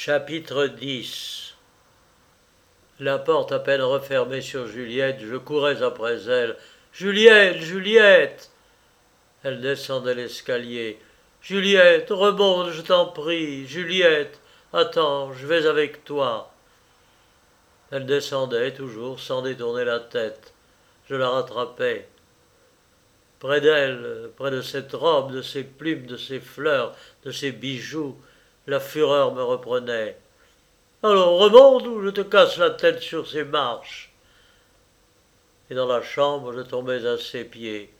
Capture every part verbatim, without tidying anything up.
Chapitre dix. La porte à peine refermée sur Juliette, je courais après elle. Juliette, Juliette. Elle descendait l'escalier. Juliette, remonte, je t'en prie. Juliette, attends, je vais avec toi. Elle descendait toujours sans détourner la tête. Je la rattrapais. Près d'elle, près de cette robe, de ses plumes, de ses fleurs, de ses bijoux, la fureur me reprenait. Alors remonte ou je te casse la tête sur ces marches. Et dans la chambre, je tombais à ses pieds.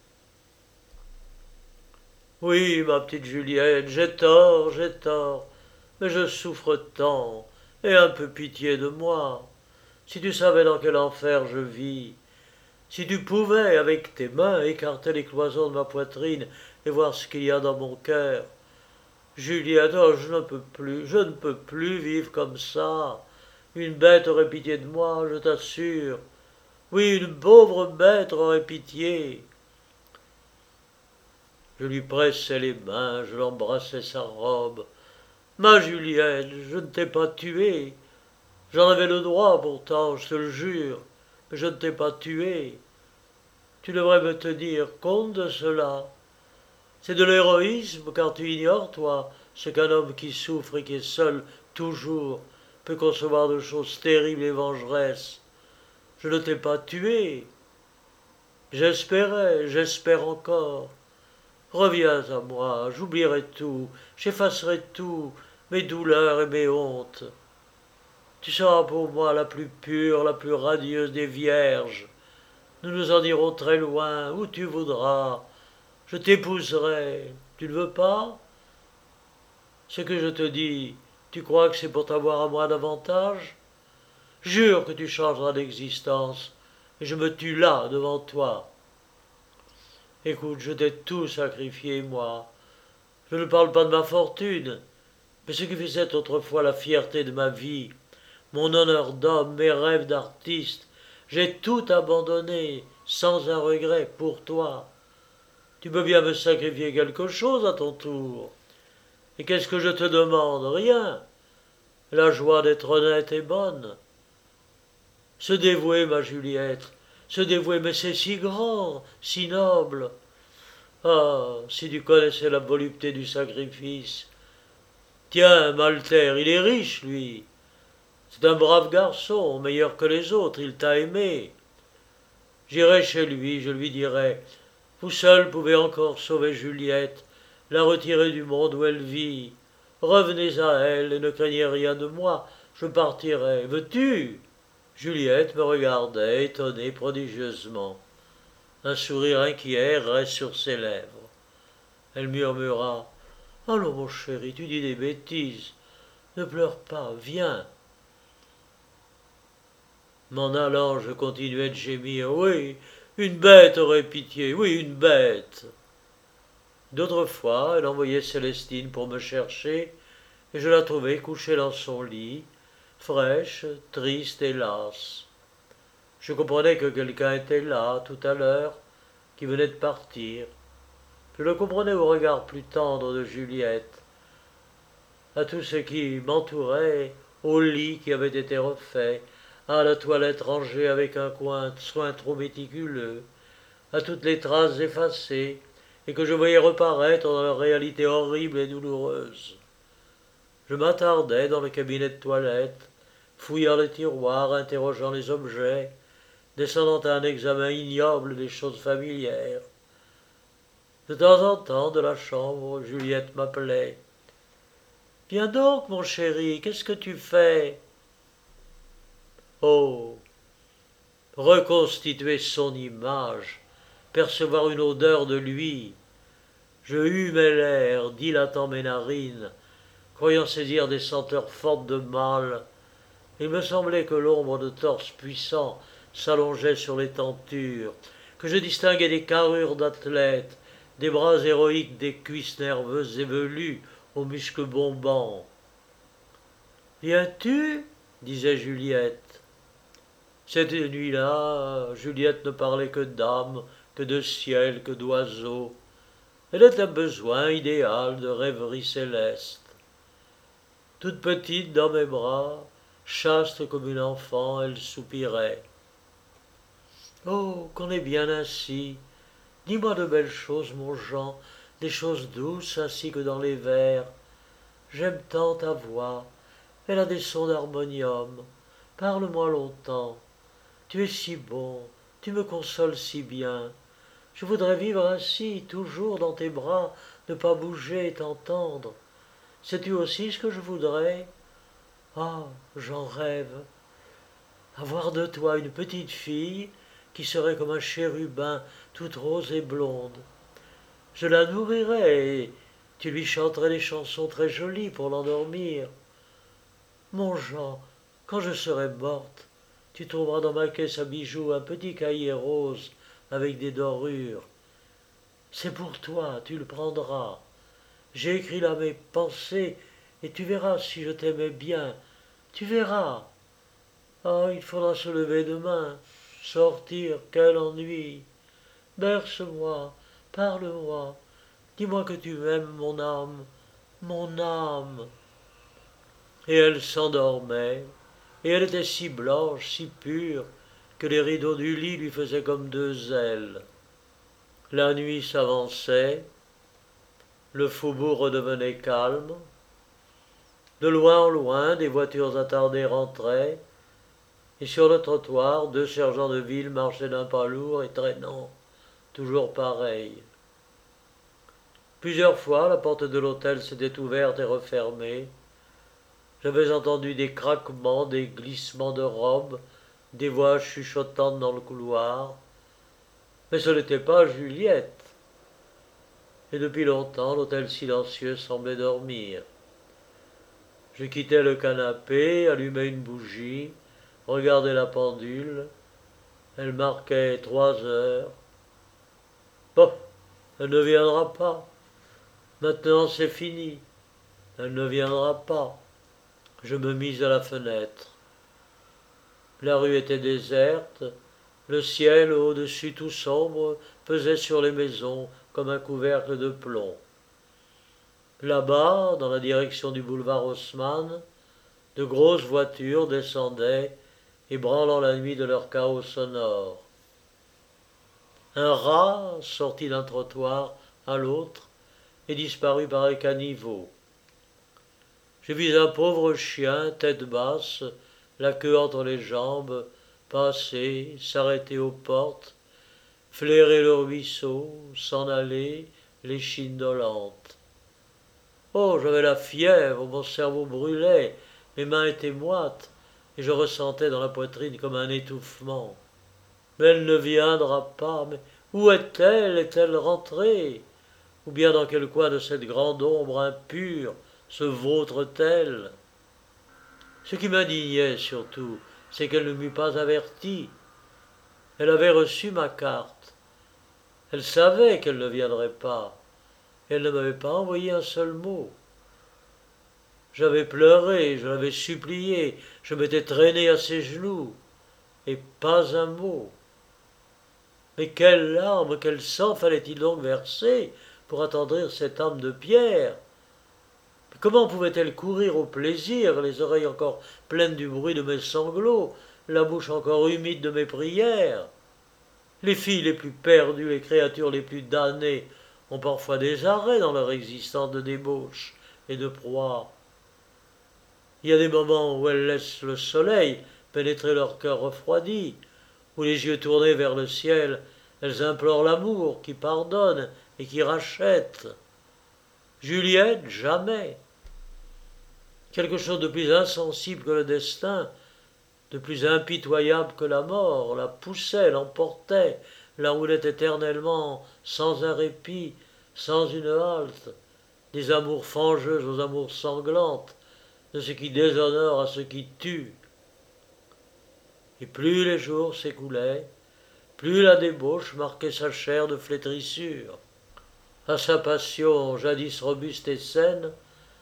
Oui, ma petite Juliette, j'ai tort, j'ai tort, mais je souffre tant, et un peu pitié de moi. Si tu savais dans quel enfer je vis, si tu pouvais, avec tes mains, écarter les cloisons de ma poitrine et voir ce qu'il y a dans mon cœur. Juliette, oh, je ne peux plus, je ne peux plus vivre comme ça. Une bête aurait pitié de moi, je t'assure. Oui, une pauvre bête aurait pitié. Je lui pressais les mains, je l'embrassais sa robe. Ma Juliette, je ne t'ai pas tuée. J'en avais le droit pourtant, je te le jure, mais je ne t'ai pas tuée. Tu devrais me tenir compte de cela. C'est de l'héroïsme, car tu ignores, toi, ce qu'un homme qui souffre et qui est seul toujours peut concevoir de choses terribles et vengeresses. Je ne t'ai pas tué. J'espérais, j'espère encore. Reviens à moi, j'oublierai tout, j'effacerai tout, mes douleurs et mes hontes. Tu seras pour moi la plus pure, la plus radieuse des vierges. Nous nous en irons très loin, où tu voudras. Je t'épouserai. Tu ne veux pas? Ce que je te dis, tu crois que c'est pour t'avoir à moi davantage? Jure que tu changeras d'existence, et je me tue là, devant toi. Écoute, je t'ai tout sacrifié, moi. Je ne parle pas de ma fortune, mais ce qui faisait autrefois la fierté de ma vie, mon honneur d'homme, mes rêves d'artiste, j'ai tout abandonné, sans un regret, pour toi. Tu peux bien me sacrifier quelque chose à ton tour. Et qu'est-ce que je te demande? Rien. La joie d'être honnête et bonne. Se dévouer, ma Juliette, se dévouer, mais c'est si grand, si noble. Ah, si tu connaissais la volupté du sacrifice. Tiens, Malter, il est riche, lui. C'est un brave garçon, meilleur que les autres, il t'a aimé. J'irai chez lui, je lui dirai, vous seul pouvez encore sauver Juliette, la retirer du monde où elle vit. Revenez à elle et ne craignez rien de moi, je partirai. Veux-tu? Juliette me regardait, étonnée prodigieusement. Un sourire inquiet errait sur ses lèvres. Elle murmura, « Allons, mon chéri, tu dis des bêtises. Ne pleure pas, viens. » M'en allant, je continuais de gémir. « Oui, une bête aurait pitié, oui, une bête. » D'autres fois, elle envoyait Célestine pour me chercher, et je la trouvais couchée dans son lit, fraîche, triste et lasse. Je comprenais que quelqu'un était là, tout à l'heure, qui venait de partir. Je le comprenais au regard plus tendre de Juliette, à tout ce qui m'entourait, au lit qui avait été refait, à la toilette rangée avec un coin soin trop méticuleux, à toutes les traces effacées, et que je voyais reparaître dans leur réalité horrible et douloureuse. Je m'attardais dans le cabinet de toilette, fouillant les tiroirs, interrogeant les objets, descendant à un examen ignoble des choses familières. De temps en temps, de la chambre, Juliette m'appelait. « Viens donc, mon chéri, qu'est-ce que tu fais ?» Oh, reconstituer son image, percevoir une odeur de lui. Je humais l'air, dilatant mes narines, croyant saisir des senteurs fortes de mâle. Il me semblait que l'ombre de torses puissants s'allongeait sur les tentures, que je distinguais des carrures d'athlètes, des bras héroïques, des cuisses nerveuses et velues aux muscles bombants. « Viens-tu » disait Juliette. Cette nuit-là, Juliette ne parlait que d'âme, que de ciel, que d'oiseaux. Elle est un besoin idéal de rêverie céleste. toute petite dans mes bras, chaste comme une enfant, elle soupirait. Oh, qu'on est bien ainsi. Dis-moi de belles choses, mon Jean, des choses douces ainsi que dans les vers. J'aime tant ta voix, elle a des sons d'harmonium. Parle-moi longtemps. Tu es si bon, tu me consoles si bien. Je voudrais vivre ainsi, toujours dans tes bras, ne pas bouger et t'entendre. Sais-tu aussi ce que je voudrais? Ah, j'en rêve. Avoir de toi une petite fille qui serait comme un chérubin, toute rose et blonde. Je la nourrirais et tu lui chanterais des chansons très jolies pour l'endormir. Mon Jean, quand je serai morte, tu trouveras dans ma caisse à bijoux un petit cahier rose avec des dorures. C'est pour toi, tu le prendras. J'ai écrit là mes pensées et tu verras si je t'aimais bien. Tu verras. Ah, il faudra se lever demain, sortir, quel ennui. Berce-moi, parle-moi, dis-moi que tu m'aimes, mon âme, mon âme. Et elle s'endormait, et elle était si blanche, si pure, que les rideaux du lit lui faisaient comme deux ailes. La nuit s'avançait, le faubourg redevenait calme. De loin en loin, des voitures attardées rentraient, et sur le trottoir, deux sergents de ville marchaient d'un pas lourd et traînant, toujours pareil. Plusieurs fois, la porte de l'hôtel s'était ouverte et refermée. J'avais entendu des craquements, des glissements de robes, des voix chuchotantes dans le couloir. Mais ce n'était pas Juliette. Et depuis longtemps, l'hôtel silencieux semblait dormir. Je quittais le canapé, allumais une bougie, regardais la pendule. Elle marquait trois heures. Bon, elle ne viendra pas. Maintenant c'est fini. Elle ne viendra pas. Je me mis à la fenêtre. La rue était déserte. Le ciel, au-dessus tout sombre, pesait sur les maisons comme un couvercle de plomb. Là-bas, dans la direction du boulevard Haussmann, de grosses voitures descendaient, ébranlant la nuit de leur chaos sonore. Un rat sortit d'un trottoir à l'autre et disparut par un caniveau. J'ai vu un pauvre chien, tête basse, la queue entre les jambes, passer, s'arrêter aux portes, flairer le ruisseau, s'en aller, l'échine dolente. Oh, j'avais la fièvre, mon cerveau brûlait, mes mains étaient moites, et je ressentais dans la poitrine comme un étouffement. Mais elle ne viendra pas, mais où est-elle? Est-elle rentrée? Ou bien dans quel coin de cette grande ombre impure se vautre-t-elle? Ce qui m'indignait surtout, c'est qu'elle ne m'eût pas averti. Elle avait reçu ma carte. Elle savait qu'elle ne viendrait pas. Elle ne m'avait pas envoyé un seul mot. J'avais pleuré, je l'avais supplié, je m'étais traîné à ses genoux, et pas un mot. Mais quelles larmes, quel sang fallait-il donc verser pour attendrir cette âme de pierre? Mais comment pouvait-elle courir au plaisir, les oreilles encore pleines du bruit de mes sanglots, la bouche encore humide de mes prières? Les filles les plus perdues, les créatures les plus damnées ont parfois des arrêts dans leur existence de débauche et de proie. Il y a des moments où elles laissent le soleil pénétrer leur cœur refroidi, où les yeux tournés vers le ciel, elles implorent l'amour qui pardonne et qui rachète. Juliette, jamais. Quelque chose de plus insensible que le destin, de plus impitoyable que la mort, la poussait, l'emportait, la roulait éternellement, sans un répit, sans une halte, des amours fangeuses aux amours sanglantes, de ce qui déshonore à ce qui tue. Et plus les jours s'écoulaient, plus la débauche marquait sa chair de flétrissure. À sa passion, jadis robuste et saine,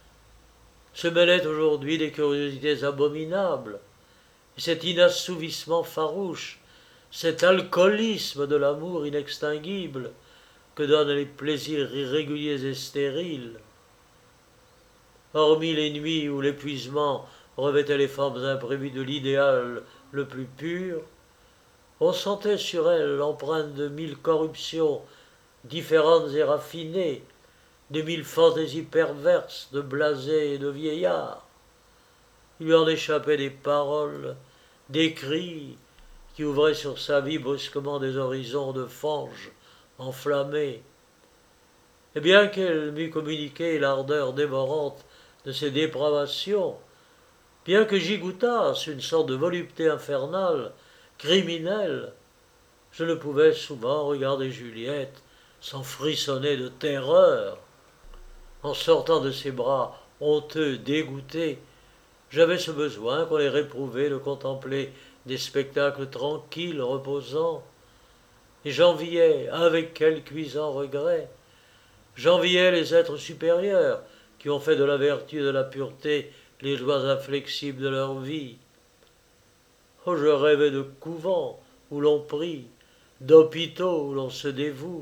se mêlaient aujourd'hui des curiosités abominables, et cet inassouvissement farouche, cet alcoolisme de l'amour inextinguible que donnent les plaisirs irréguliers et stériles. hormis les nuits où l'épuisement revêtait les formes imprévues de l'idéal le plus pur, on sentait sur elle l'empreinte de mille corruptions différentes et raffinées, de mille fantaisies perverses de blasés et de vieillards. Il lui en échappait des paroles, des cris qui ouvraient sur sa vie brusquement des horizons de fange enflammés. Et bien qu'elle m'eût communiqué l'ardeur dévorante de ses dépravations, bien que j'y goûtasse une sorte de volupté infernale, criminelle, je ne pouvais souvent regarder Juliette sans frissonner de terreur. En sortant de ses bras honteux, dégoûtés, j'avais ce besoin qu'on les réprouvait de contempler des spectacles tranquilles, reposants, et j'enviais, avec quel cuisant regret, j'enviais les êtres supérieurs qui ont fait de la vertu et de la pureté les joies inflexibles de leur vie. Oh, je rêvais de couvents où l'on prie, d'hôpitaux où l'on se dévoue.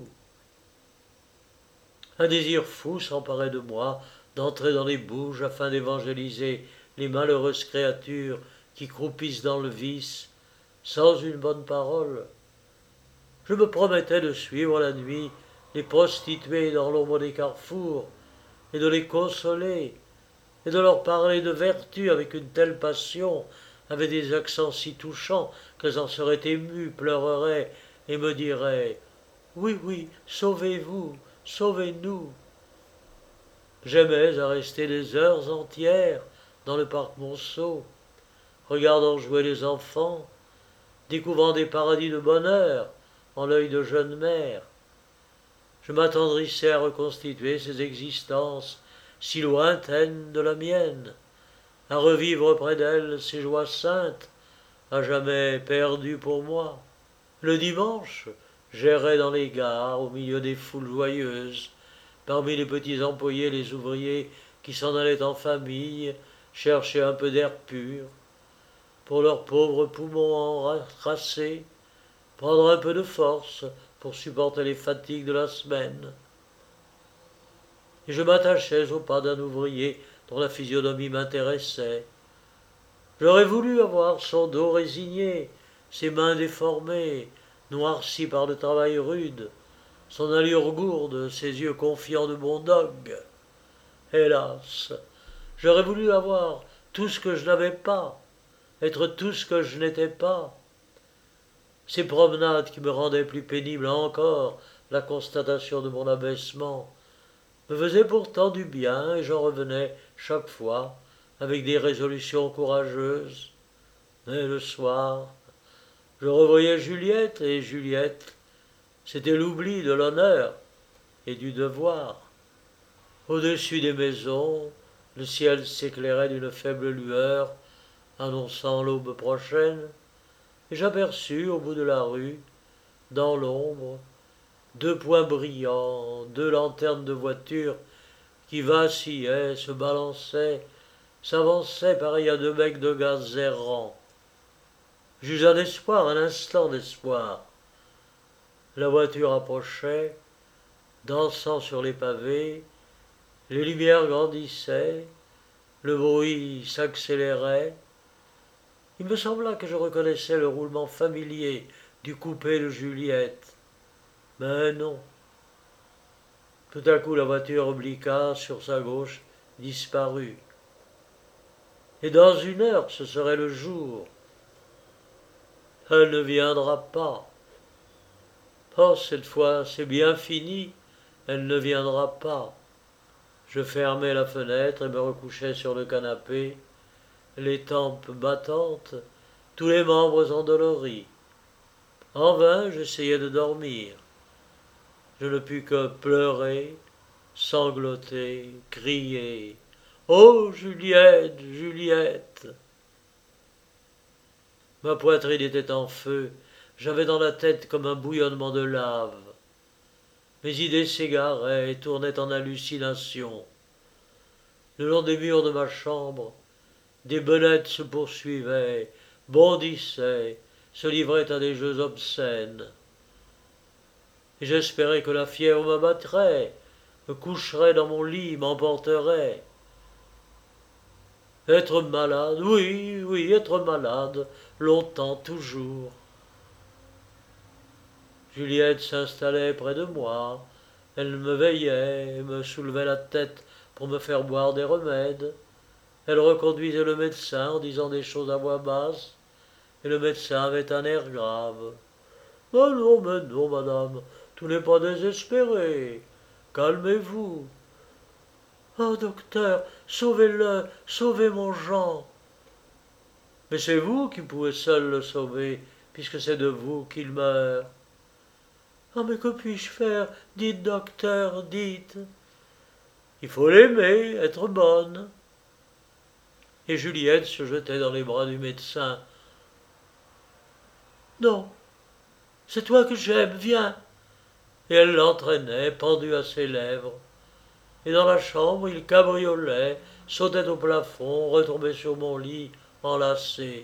Un désir fou s'emparait de moi d'entrer dans les bouges afin d'évangéliser les malheureuses créatures qui croupissent dans le vice, sans une bonne parole. Je me promettais de suivre la nuit les prostituées dans l'ombre des carrefours, et de les consoler, et de leur parler de vertu avec une telle passion, avec des accents si touchants qu'elles en seraient émues, pleureraient, et me diraient « Oui, oui, sauvez-vous, sauvez-nous ». J'aimais à rester des heures entières dans le parc Monceau, regardant jouer les enfants, découvrant des paradis de bonheur en l'œil de jeune mère. Je m'attendrissais à reconstituer ces existences si lointaines de la mienne, à revivre près d'elles ces joies saintes, à jamais perdues pour moi. Le dimanche, j'errais dans les gares, au milieu des foules joyeuses, parmi les petits employés et les ouvriers qui s'en allaient en famille, chercher un peu d'air pur, pour leurs pauvres poumons encrassés, prendre un peu de force pour supporter les fatigues de la semaine. Et je m'attachais au pas d'un ouvrier dont la physionomie m'intéressait. J'aurais voulu avoir son dos résigné, ses mains déformées, noircies par le travail rude, son allure gourde, ses yeux confiants de bon dogue. Hélas, j'aurais voulu avoir tout ce que je n'avais pas, être tout ce que je n'étais pas. Ces promenades qui me rendaient plus pénible encore la constatation de mon abaissement me faisaient pourtant du bien, et j'en revenais chaque fois avec des résolutions courageuses. Mais le soir, je revoyais Juliette, et Juliette, c'était l'oubli de l'honneur et du devoir. Au-dessus des maisons, le ciel s'éclairait d'une faible lueur, annonçant l'aube prochaine, et j'aperçus au bout de la rue, dans l'ombre, deux points brillants, deux lanternes de voiture qui vacillaient, se balançaient, s'avançaient pareil à deux mecs de gaz errants. J'eus un espoir, un instant d'espoir. La voiture approchait, dansant sur les pavés, les lumières grandissaient, le bruit s'accélérait. Il me sembla que je reconnaissais le roulement familier du coupé de Juliette. Mais non. Tout à coup la voiture obliqua sur sa gauche, disparut. Et dans une heure ce serait le jour. Elle ne viendra pas. Oh, cette fois c'est bien fini, elle ne viendra pas. Je fermai la fenêtre et me recouchai sur le canapé, les tempes battantes, tous les membres endoloris. En vain j'essayai de dormir. Je ne pus que pleurer, sangloter, crier « Oh, Juliette, Juliette !» Ma poitrine était en feu, j'avais dans la tête comme un bouillonnement de lave. Mes idées s'égaraient et tournaient en hallucinations. Le long des murs de ma chambre, des belettes se poursuivaient, bondissaient, se livraient à des jeux obscènes. Et j'espérais que la fièvre m'abattrait, me coucherait dans mon lit, m'emporterait. Être malade, oui, oui, être malade, longtemps, toujours. Juliette s'installait près de moi. Elle me veillait et me soulevait la tête pour me faire boire des remèdes. Elle reconduisait le médecin en disant des choses à voix basse, et le médecin avait un air grave. Ah non, mais non, madame, tout n'est pas désespéré. Calmez-vous. Ah, docteur, sauvez-le, sauvez mon Jean. Mais c'est vous qui pouvez seul le sauver, puisque c'est de vous qu'il meurt. Ah, mais que puis-je faire? Dites, docteur, dites. Il faut l'aimer, être bonne. Et Juliette se jetait dans les bras du médecin. Non, c'est toi que j'aime, viens. Et elle l'entraînait, pendue à ses lèvres. Et dans la chambre, il cabriolait, sautait au plafond, retombait sur mon lit, enlacé.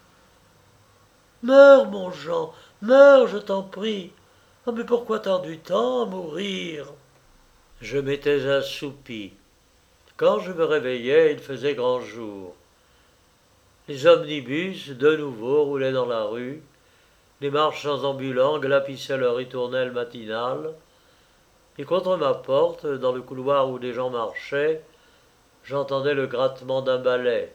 Meurs, mon Jean, meurs, je t'en prie. Ah, mais pourquoi tant du temps à mourir? Je m'étais assoupi. Quand je me réveillais, il faisait grand jour. Les omnibus, de nouveau, roulaient dans la rue. Les marchands ambulants glapissaient leur ritournelle matinale. Et contre ma porte, dans le couloir où des gens marchaient, j'entendais le grattement d'un balai.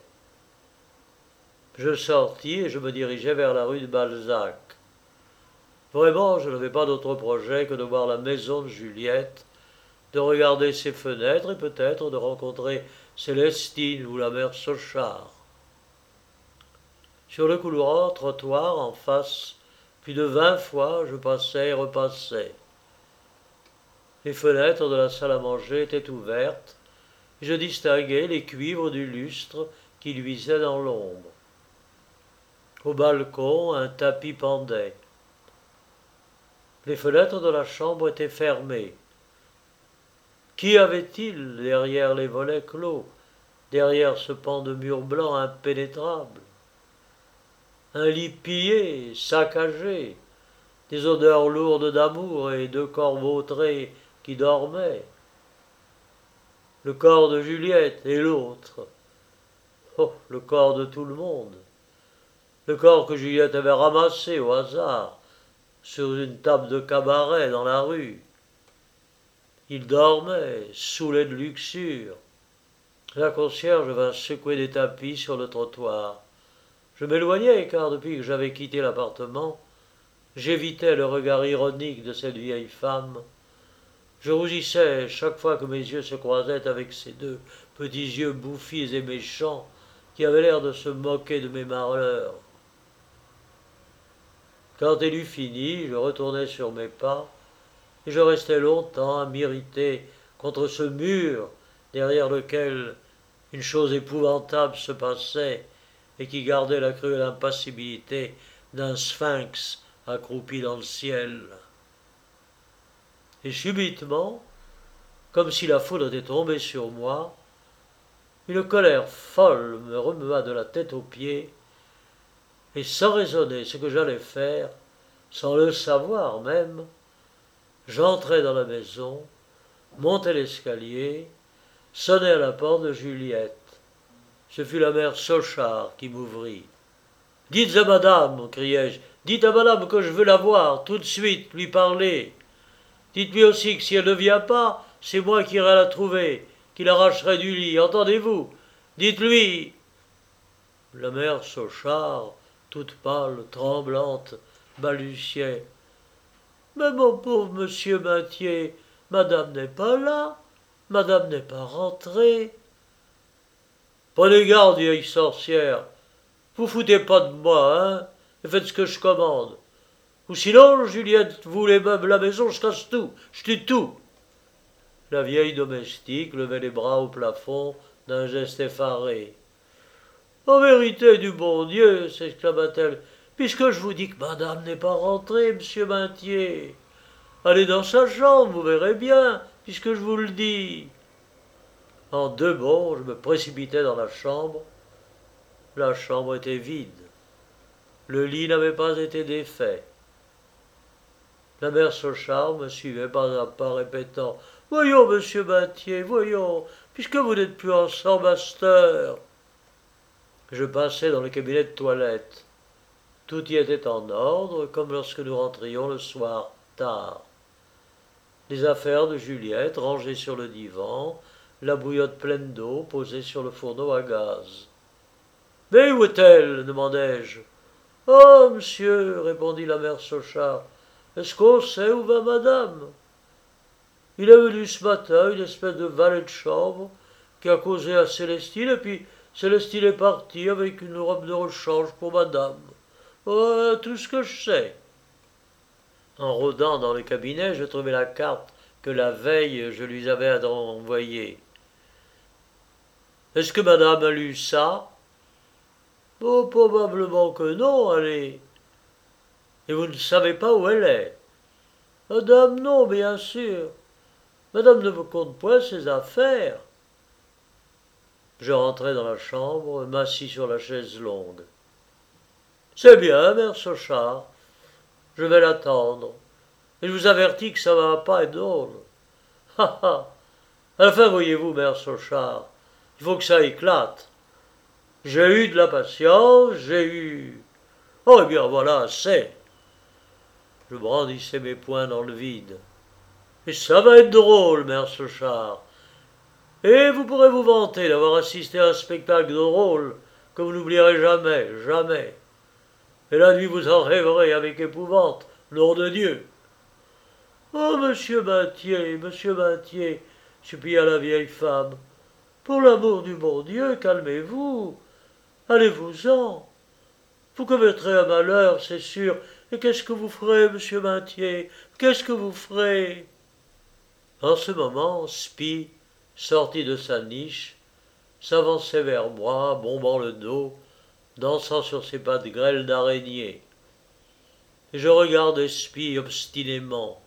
Je sortis et je me dirigeai vers la rue de Balzac. Vraiment, je n'avais pas d'autre projet que de voir la maison de Juliette, de regarder ses fenêtres et peut-être de rencontrer Célestine ou la mère Sochard. Sur le couloir, trottoir, en face, plus de vingt fois, je passais et repassais. Les fenêtres de la salle à manger étaient ouvertes, et je distinguais les cuivres du lustre qui luisaient dans l'ombre. Au balcon, un tapis pendait. Les fenêtres de la chambre étaient fermées. Qu'y avait-il derrière les volets clos, derrière ce pan de mur blanc impénétrable? Un lit pillé, saccagé, des odeurs lourdes d'amour et deux corps vautrés qui dormaient. Le corps de Juliette et l'autre. Oh, le corps de tout le monde. Le corps que Juliette avait ramassé au hasard sur une table de cabaret dans la rue. Il dormait, saoulé de luxure. La concierge vint secouer des tapis sur le trottoir. Je m'éloignais car depuis que j'avais quitté l'appartement, j'évitais le regard ironique de cette vieille femme. Je rougissais chaque fois que mes yeux se croisaient avec ces deux petits yeux bouffis et méchants qui avaient l'air de se moquer de mes malheurs. Quand elle eut fini, je retournai sur mes pas et je restai longtemps à m'irriter contre ce mur derrière lequel une chose épouvantable se passait et qui gardait la cruelle impassibilité d'un sphinx accroupi dans le ciel. Et subitement, comme si la foudre était tombée sur moi, une colère folle me remua de la tête aux pieds, et sans raisonner ce que j'allais faire, sans le savoir même, j'entrai dans la maison, montai l'escalier, sonnai à la porte de Juliette. Ce fut la mère Sochard qui m'ouvrit. « Dites à madame, criai-je, dites à madame que je veux la voir, tout de suite, lui parler. Dites-lui aussi que si elle ne vient pas, c'est moi qui irai la trouver, qui l'arracherai du lit, entendez-vous? Dites-lui !» La mère Sochard, toute pâle, tremblante, balbutiait. « Mais mon pauvre monsieur Maintier, madame n'est pas là, madame n'est pas rentrée. »« Prenez garde, vieille sorcière, vous foutez pas de moi, hein, et faites ce que je commande. Ou sinon, Juliette, vous les meubles la maison, je casse tout, je tue tout. » La vieille domestique levait les bras au plafond d'un geste effaré. « En vérité du bon Dieu, s'exclama-t-elle, puisque je vous dis que madame n'est pas rentrée, monsieur Maintier. Allez dans sa chambre, vous verrez bien, puisque je vous le dis. » En deux bonds, je me précipitai dans la chambre. La chambre était vide. Le lit n'avait pas été défait. La mère Sochard me suivait pas à pas, répétant « Voyons, monsieur Maintier, voyons, puisque vous n'êtes plus ensemble à cette heure. » Je passai dans le cabinet de toilette. Tout y était en ordre, comme lorsque nous rentrions le soir tard. Les affaires de Juliette rangées sur le divan, la bouillotte pleine d'eau posée sur le fourneau à gaz. « Mais où est-elle » demandai-je. « Oh, monsieur, répondit la mère Sochard, est-ce qu'on sait où va madame ? Il est venu ce matin une espèce de valet de chambre qui a causé à Célestine, et puis Célestine est partie avec une robe de rechange pour madame. Voilà tout ce que je sais. » En rôdant dans le cabinet, je trouvai la carte que la veille je lui avais envoyée. « Est-ce que madame a lu ça ?»« Oh, probablement que non, allez. »« Et vous ne savez pas où elle est ?»« Madame, non, bien sûr. Madame ne me compte point ses affaires. » Je rentrai dans la chambre, m'assis sur la chaise longue. « C'est bien, mère Sochard. Je vais l'attendre. Et je vous avertis que ça va pas être drôle. Ha ha. À la fin, voyez-vous, mère Sochard, il faut que ça éclate. J'ai eu de la patience, j'ai eu... Oh, eh bien, voilà, c'est... » Je brandissais mes poings dans le vide. « Et ça va être drôle, mère Sochard. Et vous pourrez vous vanter d'avoir assisté à un spectacle drôle que vous n'oublierez jamais, jamais. Et la nuit, vous en rêverez avec épouvante, nom de Dieu. »« Oh, monsieur Mathieu, monsieur Mathieu, supplia la vieille femme, pour l'amour du bon Dieu, calmez-vous. Allez-vous-en. Vous commettrez un malheur, c'est sûr. Et qu'est-ce que vous ferez, monsieur Mathieu? Qu'est-ce que vous ferez ?» En ce moment, Spie, sorti de sa niche, s'avançait vers moi, bombant le dos, dansant sur ses pattes grêles d'araignée. Et je regardais Spie obstinément.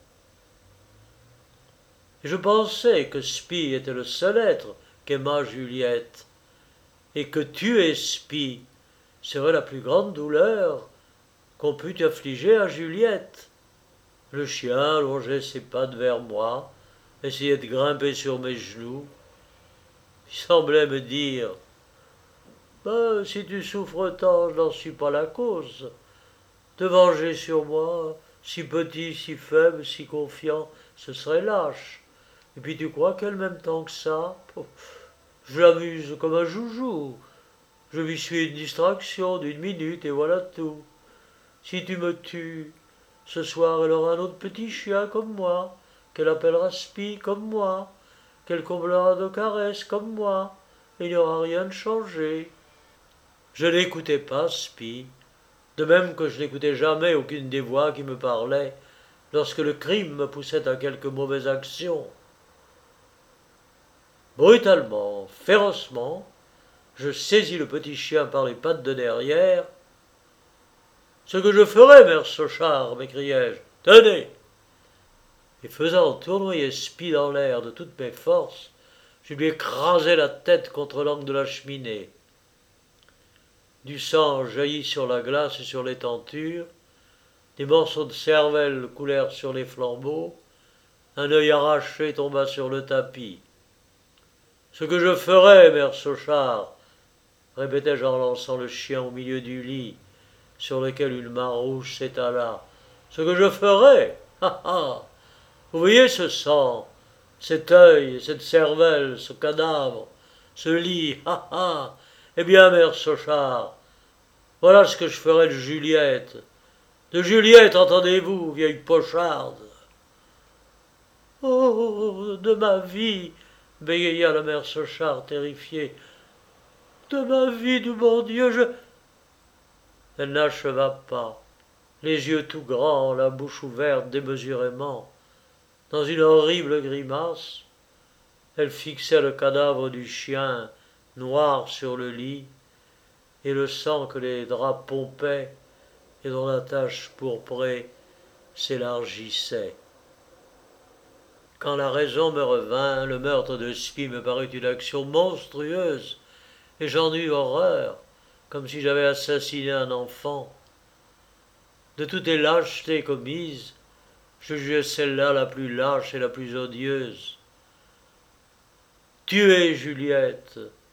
Et je pensais que Spie était le seul être qu'aimât Juliette, et que tuer Spie serait la plus grande douleur qu'on pût affliger à Juliette. Le chien longeait ses pattes vers moi, essayait de grimper sur mes genoux. Il semblait me dire « Ben, si tu souffres tant, je n'en suis pas la cause. Te venger sur moi, si petit, si faible, si confiant, ce serait lâche. Et puis tu crois qu'elle m'aime tant que ça? Je l'amuse comme un joujou. Je lui suis une distraction d'une minute et voilà tout. Si tu me tues, ce soir elle aura un autre petit chien comme moi, qu'elle appellera Spie comme moi, qu'elle comblera de caresses comme moi, et il n'y aura rien de changé. » Je n'écoutais pas Spie, de même que je n'écoutais jamais aucune des voix qui me parlaient lorsque le crime me poussait à quelque mauvaise action. Brutalement, férocement, je saisis le petit chien par les pattes de derrière. « Ce que je ferai, mère Sochard, m'écriai-je, tenez !» Et faisant tournoyer Spie dans l'air de toutes mes forces, je lui écrasai la tête contre l'angle de la cheminée. Du sang jaillit sur la glace et sur les tentures, des morceaux de cervelle coulèrent sur les flambeaux, un œil arraché tomba sur le tapis. « Ce que je ferai, mère Sochard, répétai-je en lançant le chien au milieu du lit, sur lequel une main rouge s'étala. Ce que je ferai, ha ha. Vous voyez ce sang, cet œil, cette cervelle, ce cadavre, ce lit, ha ha. Eh bien, mère Sochard, voilà ce que je ferai de Juliette. De Juliette, entendez-vous, vieille pocharde. »« Oh, de ma vie, bégaya la mère Sochard, terrifiée. De ma vie, du bon Dieu, je... » Elle n'acheva pas, les yeux tout grands, la bouche ouverte démesurément. Dans une horrible grimace, elle fixait le cadavre du chien noir sur le lit, et le sang que les draps pompaient et dont la tache pourprée s'élargissait. Quand la raison me revint, le meurtre de Spie me parut une action monstrueuse, et j'en eus horreur, comme si j'avais assassiné un enfant. De toutes les lâchetés commises, je jugeais celle-là la plus lâche et la plus odieuse. Tuer Juliette,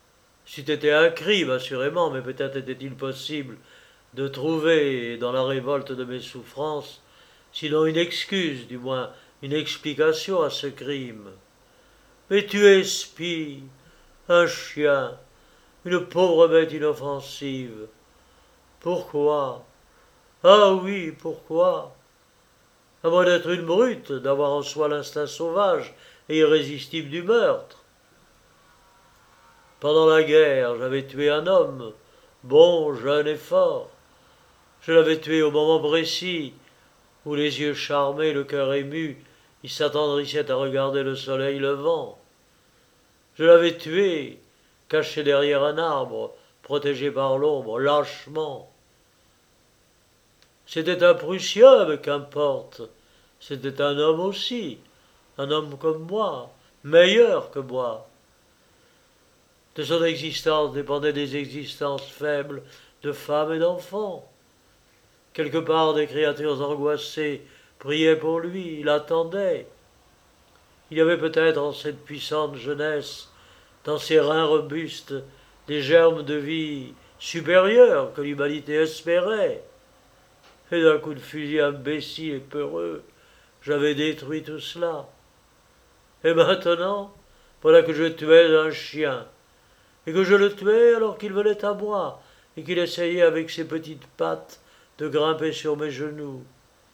C'eût été un crime, assurément, mais peut-être était-il possible de trouver dans la révolte de mes souffrances, sinon une excuse, du moins une explication à ce crime. Mais tu es spie, un chien, une pauvre bête inoffensive. Pourquoi? Ah oui, pourquoi? À moins d'être une brute, d'avoir en soi l'instinct sauvage et irrésistible du meurtre. Pendant la guerre, j'avais tué un homme, bon, jeune et fort. Je l'avais tué au moment précis où, les yeux charmés, le cœur ému, il s'attendrissait à regarder le soleil levant. Je l'avais tué, caché derrière un arbre, protégé par l'ombre, lâchement. C'était un Prussien, mais qu'importe. C'était un homme aussi, un homme comme moi, meilleur que moi. De son existence dépendaient des existences faibles de femmes et d'enfants. Quelque part, des créatures angoissées priaient pour lui, l'attendaient. Il y avait peut-être en cette puissante jeunesse, dans ses reins robustes, des germes de vie supérieure que l'humanité espérait. Et d'un coup de fusil imbécile et peureux, j'avais détruit tout cela. Et maintenant, voilà que je tuais un chien, et que je le tuais alors qu'il venait à moi, et qu'il essayait avec ses petites pattes de grimper sur mes genoux.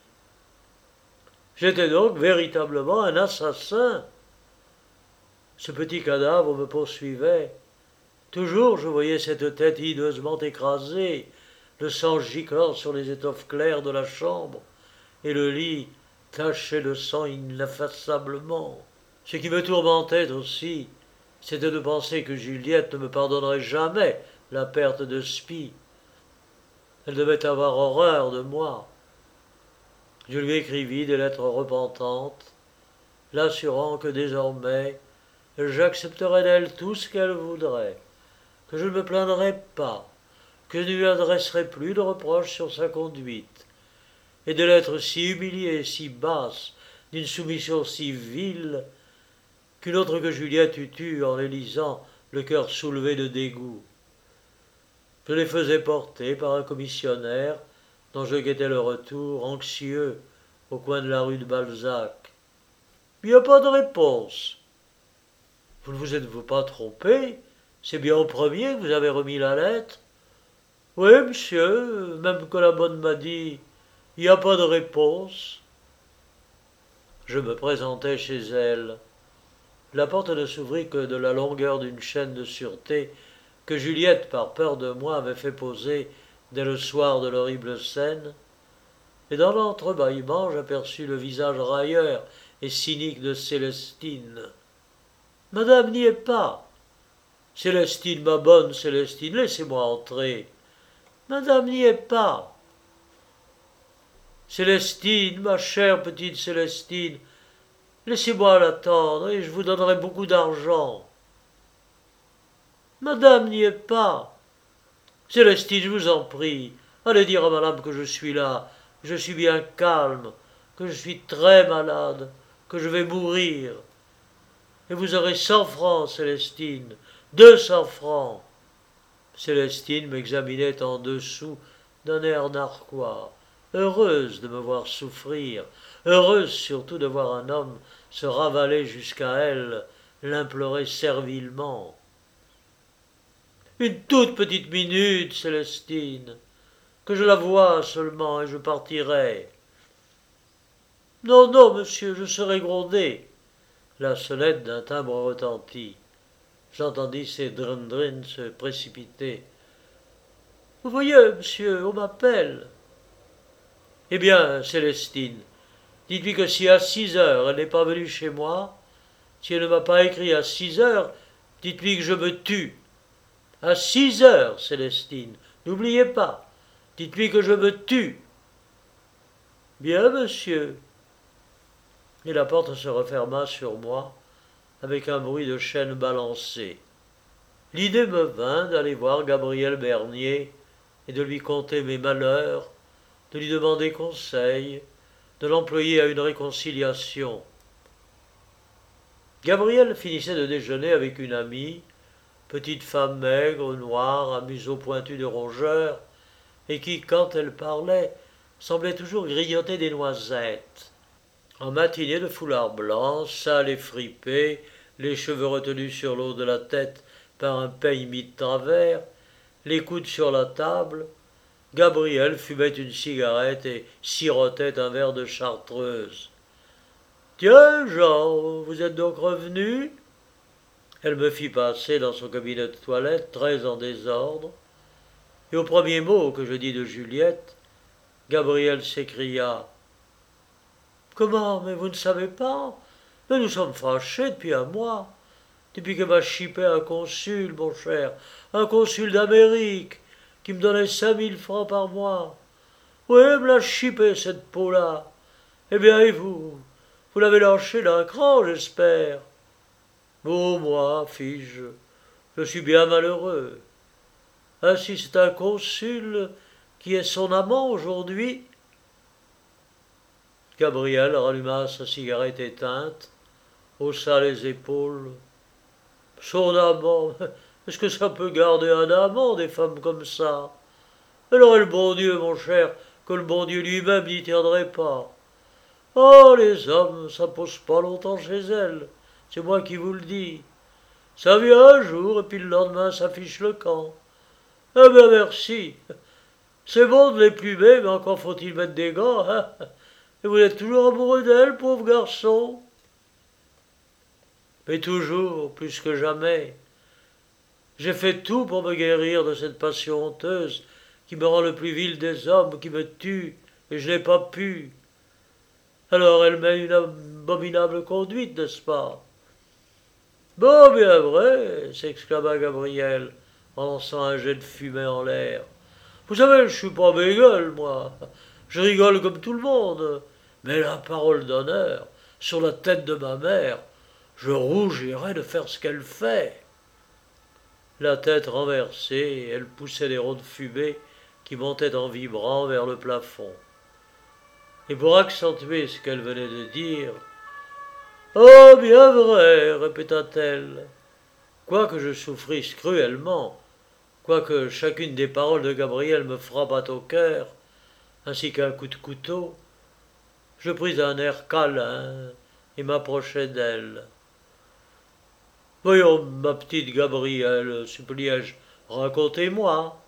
J'étais donc véritablement un assassin. Ce petit cadavre me poursuivait. Toujours je voyais cette tête hideusement écrasée, le sang giclant sur les étoffes claires de la chambre, et le lit taché de sang ineffaçablement. Ce qui me tourmentait aussi, c'était de penser que Juliette ne me pardonnerait jamais la perte de Spie. Elle devait avoir horreur de moi. Je lui écrivis des lettres repentantes, l'assurant que désormais j'accepterais d'elle tout ce qu'elle voudrait, que je ne me plaindrais pas, que je ne lui adresserais plus de reproches sur sa conduite, et des lettres si humiliées, si basses, d'une soumission si vile, qu'une autre que Juliette eût eu, en les lisant, le cœur soulevé de dégoût. Je les faisais porter par un commissionnaire dont je guettais le retour, anxieux, au coin de la rue de Balzac. Il n'y a pas de réponse. Vous ne vous êtes-vous pas trompé? C'est bien au premier que vous avez remis la lettre? Oui, monsieur, même que la bonne m'a dit, il n'y a pas de réponse. Je me présentai chez elle. La porte ne s'ouvrit que de la longueur d'une chaîne de sûreté que Juliette, par peur de moi, avait fait poser dès le soir de l'horrible scène, et dans l'entrebâillement j'aperçus le visage railleur et cynique de Célestine. « Madame n'y est pas. »« Célestine, ma bonne Célestine, laissez-moi entrer. »« Madame n'y est pas. »« Célestine, ma chère petite Célestine, laissez-moi l'attendre et je vous donnerai beaucoup d'argent. »« Madame n'y est pas. »« Célestine, je vous en prie, allez dire à madame que je suis là, que je suis bien calme, que je suis très malade, que je vais mourir. Et vous aurez cent francs, Célestine, deux cents francs. » Célestine m'examinait en dessous d'un air narquois, heureuse de me voir souffrir, heureuse surtout de voir un homme se ravaler jusqu'à elle, l'implorer servilement. « Une toute petite minute, Célestine, que je la voie seulement et je partirai. »« Non, non, monsieur, je serai grondé. » La sonnette d'un timbre retentit. J'entendis ces drin-drin se précipiter. « Vous voyez, monsieur, on m'appelle. »« Eh bien, Célestine, dites-lui que si à six heures elle n'est pas venue chez moi, si elle ne m'a pas écrit à six heures, dites-lui que je me tue. À six heures, Célestine, n'oubliez pas, dites-lui que je me tue. »« Bien, monsieur. » Et la porte se referma sur moi avec un bruit de chaîne balancée. L'idée me vint d'aller voir Gabriel Bernier et de lui conter mes malheurs, de lui demander conseil, de l'employer à une réconciliation. Gabriel finissait de déjeuner avec une amie, petite femme maigre, noire, à museau pointu de rongeur, et qui, quand elle parlait, semblait toujours grignoter des noisettes. En matinée de foulard blanc, sale et fripé, les cheveux retenus sur le haut de la tête par un peigne mis de travers, les coudes sur la table, Gabrielle fumait une cigarette et sirotait un verre de chartreuse. Tiens, Jean, vous êtes donc revenu? Elle me fit passer dans son cabinet de toilette, très en désordre, et au premier mot que je dis de Juliette, Gabrielle s'écria. Comment, mais vous ne savez pas? Mais nous sommes fâchés depuis un mois. Depuis que m'a chipé un consul, mon cher, un consul d'Amérique, qui me donnait cinq mille francs par mois. Oui, me l'a chipé, cette peau-là. Eh bien, et vous? Vous l'avez lâché d'un cran, j'espère. Oh, moi, fis-je, je suis bien malheureux. Ainsi, c'est un consul qui est son amant aujourd'hui? Gabriel ralluma sa cigarette éteinte, haussa les épaules. Son amant, est-ce que ça peut garder un amant, des femmes comme ça? Elle aurait le bon Dieu, mon cher, que le bon Dieu lui-même n'y tiendrait pas. Oh, les hommes, ça pose pas longtemps chez elles, c'est moi qui vous le dis. Ça vient un jour, et puis le lendemain, ça fiche le camp. Eh bien, merci. C'est bon de les plumer, mais encore faut-il mettre des gants, hein? Et vous êtes toujours amoureux d'elle, pauvre garçon? Mais toujours, plus que jamais. J'ai fait tout pour me guérir de cette passion honteuse qui me rend le plus vil des hommes, qui me tue, et je n'ai pas pu. Alors elle mène une abominable conduite, n'est-ce pas? Bon, bien vrai, s'exclama Gabriel, en lançant un jet de fumée en l'air. Vous savez, je suis pas bégueule, moi. Je rigole comme tout le monde. Mais la parole d'honneur, sur la tête de ma mère, je rougirais de faire ce qu'elle fait. La tête renversée, elle poussait des ronds de fumée qui montaient en vibrant vers le plafond. Et pour accentuer ce qu'elle venait de dire, oh, bien vrai, répéta-t-elle. Quoique je souffrisse cruellement, quoique chacune des paroles de Gabriel me frappât au cœur, ainsi qu'un coup de couteau, je pris un air câlin et m'approchai d'elle. Voyons, ma petite Gabrielle, suppliai-je, racontez-moi.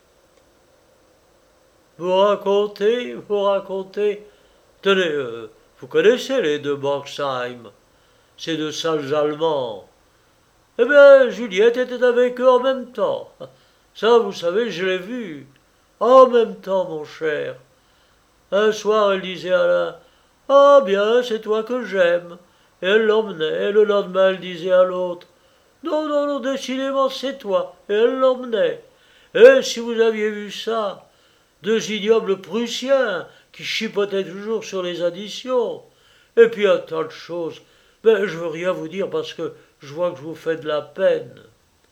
Vous racontez, vous racontez. Tenez, euh, vous connaissez les deux Borgsheim, ces deux sales Allemands. Eh bien, Juliette était avec eux en même temps. Ça, vous savez, je l'ai vu. En même temps, mon cher. Un soir, elle disait à l'un, ah bien, c'est toi que j'aime. Et elle l'emmenait, et le lendemain, elle disait à l'autre, non, non, non, décidément, c'est toi. Et elle l'emmenait. Et si vous aviez vu ça, deux ignobles Prussiens qui chipotaient toujours sur les additions. Et puis un tas de choses. Mais je veux rien vous dire parce que je vois que je vous fais de la peine.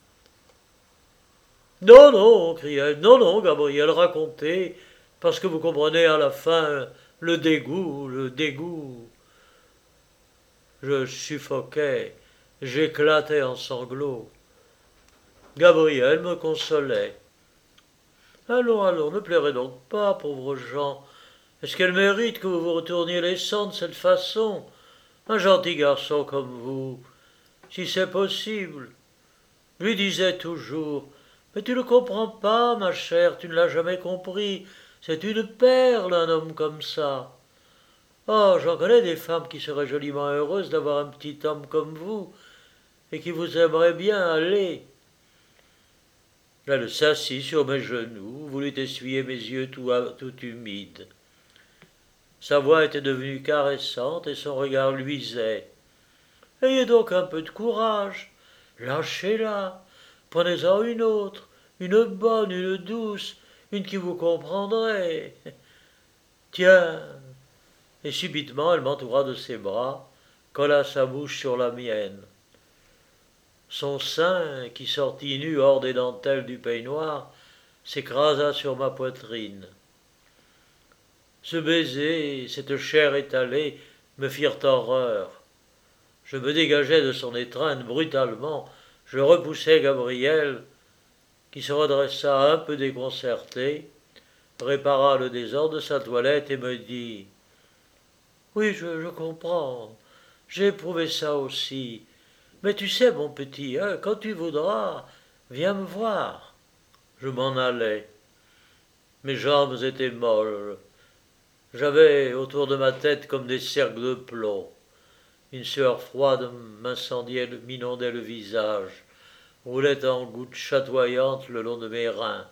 Non, non, criait-elle, non, non, Gabriel, racontez, parce que vous comprenez à la fin le dégoût, le dégoût. Je suffoquais, j'éclatais en sanglots. Gabriel me consolait. Allons, allons, ne pleurez donc pas, pauvres gens. Est-ce qu'elle mérite que vous vous retourniez les sangs de cette façon? Un gentil garçon comme vous, si c'est possible. Je lui disais toujours, mais tu ne comprends pas, ma chère, tu ne l'as jamais compris. C'est une perle, un homme comme ça. Oh, j'en connais des femmes qui seraient joliment heureuses d'avoir un petit homme comme vous, et qui vous aimerait bien aller. Elle s'assit sur mes genoux, voulut essuyer mes yeux tout, tout humides. Sa voix était devenue caressante et son regard luisait. Ayez donc un peu de courage, lâchez-la, prenez-en une autre, une bonne, une douce, une qui vous comprendrait. Tiens. Et subitement elle m'entoura de ses bras, colla sa bouche sur la mienne. Son sein, qui sortit nu hors des dentelles du peignoir, s'écrasa sur ma poitrine. Ce baiser, cette chair étalée, me firent horreur. Je me dégageai de son étreinte brutalement, Je repoussai Gabriel, qui se redressa un peu déconcerté, répara le désordre de sa toilette et me dit « Oui, je, je comprends. J'ai éprouvé ça aussi. Mais tu sais, mon petit, hein, quand tu voudras, viens me voir. » Je m'en allais. Mes jambes étaient molles. J'avais autour de ma tête comme des cercles de plomb. Une sueur froide m'incendiait, m'inondait le visage, roulait en gouttes chatoyantes le long de mes reins.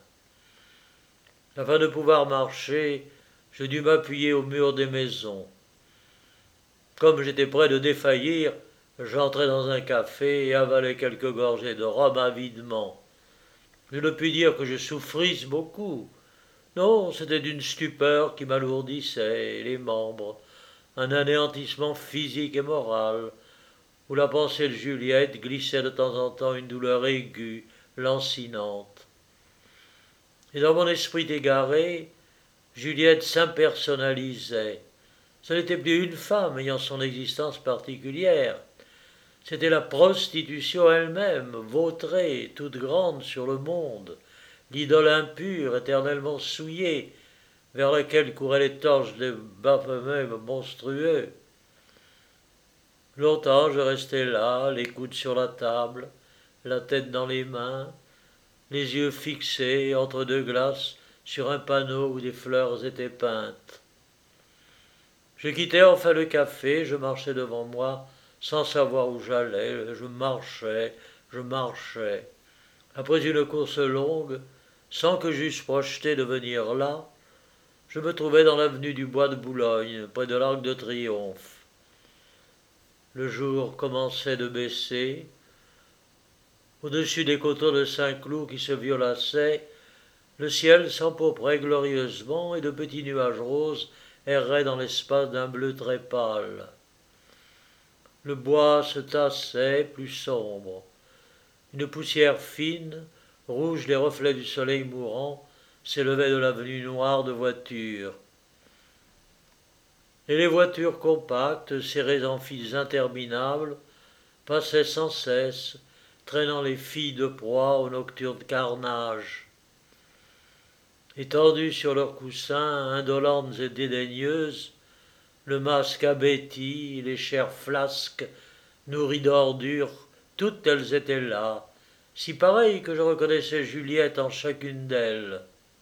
Afin de pouvoir marcher, je dus m'appuyer au mur des maisons. Comme j'étais près de défaillir, j'entrai dans un café et avalai quelques gorgées de rhum avidement. Je ne puis dire que je souffrisse beaucoup. Non, c'était d'une stupeur qui m'alourdissait les membres, un anéantissement physique et moral, où la pensée de Juliette glissait de temps en temps une douleur aiguë, lancinante. Et dans mon esprit égaré, Juliette s'impersonnalisait. Ce n'était plus une femme ayant son existence particulière. C'était la prostitution elle-même, vautrée, toute grande sur le monde, l'idole impure, éternellement souillée, vers laquelle couraient les torches des baphomet monstrueux. Longtemps je restai là, les coudes sur la table, la tête dans les mains, les yeux fixés entre deux glaces sur un panneau où des fleurs étaient peintes. Je quittai enfin le café, je marchais devant moi, sans savoir où j'allais, je marchais, je marchais. Après une course longue, sans que j'eusse projeté de venir là, je me trouvais dans l'avenue du Bois de Boulogne, près de l'Arc de Triomphe. Le jour commençait de baisser. Au-dessus des coteaux de Saint-Cloud qui se violacent, le ciel s'empourprait glorieusement et de petits nuages roses erraient dans l'espace d'un bleu très pâle. Le bois se tassait, plus sombre. Une poussière fine, rouge des reflets du soleil mourant, s'élevait de l'avenue noire de voitures. Et les voitures compactes, serrées en files interminables, passaient sans cesse, traînant les filles de proie au nocturne carnage. Étendues sur leurs coussins, indolentes et dédaigneuses, le masque abéti, les chairs flasques, nourries d'ordures, toutes elles étaient là, si pareilles que je reconnaissais Juliette en chacune d'elles.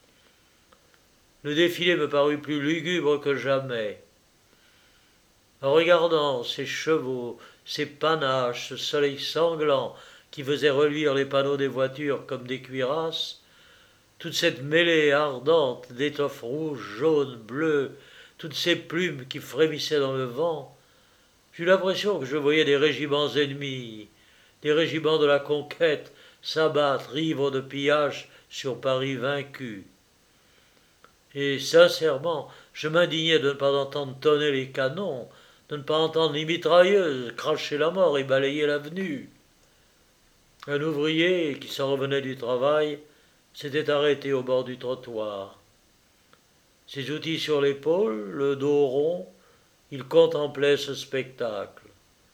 Le défilé me parut plus lugubre que jamais. En regardant ces chevaux, ces panaches, ce soleil sanglant qui faisait reluire les panneaux des voitures comme des cuirasses, toute cette mêlée ardente d'étoffes rouges, jaunes, bleues, toutes ces plumes qui frémissaient dans le vent, j'eus l'impression que je voyais des régiments ennemis, des régiments de la conquête s'abattre, ivres de pillage, sur Paris vaincu. Et sincèrement, je m'indignais de ne pas entendre tonner les canons, de ne pas entendre les mitrailleuses cracher la mort et balayer l'avenue. Un ouvrier, qui s'en revenait du travail, s'était arrêté au bord du trottoir. Ses outils sur l'épaule, le dos rond, il contemplait ce spectacle.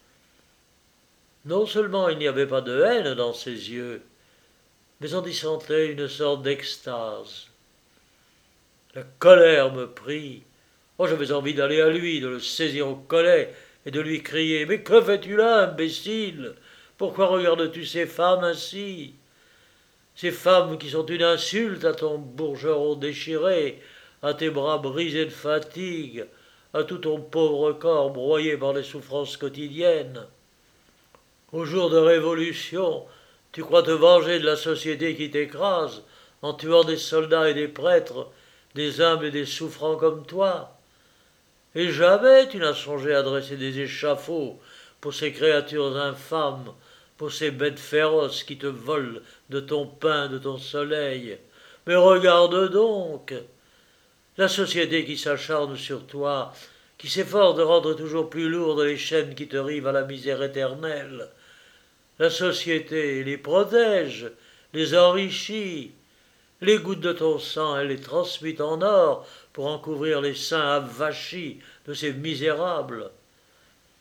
Non seulement il n'y avait pas de haine dans ses yeux, mais on y sentait une sorte d'extase. La colère me prit. Oh, j'avais envie d'aller à lui, de le saisir au collet et de lui crier « Mais que fais-tu là, imbécile? Pourquoi regardes-tu ces femmes ainsi? Ces femmes qui sont une insulte à ton bourgeron déchiré, à tes bras brisés de fatigue, à tout ton pauvre corps broyé par les souffrances quotidiennes. Au jour de révolution, tu crois te venger de la société qui t'écrase en tuant des soldats et des prêtres, des humbles et des souffrants comme toi. Et jamais tu n'as songé à dresser des échafauds pour ces créatures infâmes, pour ces bêtes féroces qui te volent de ton pain, de ton soleil. Mais regarde donc, la société qui s'acharne sur toi, qui s'efforce de rendre toujours plus lourdes les chaînes qui te rivent à la misère éternelle. La société les protège, les enrichit. Les gouttes de ton sang, elle les transmute en or pour en couvrir les seins avachis de ces misérables.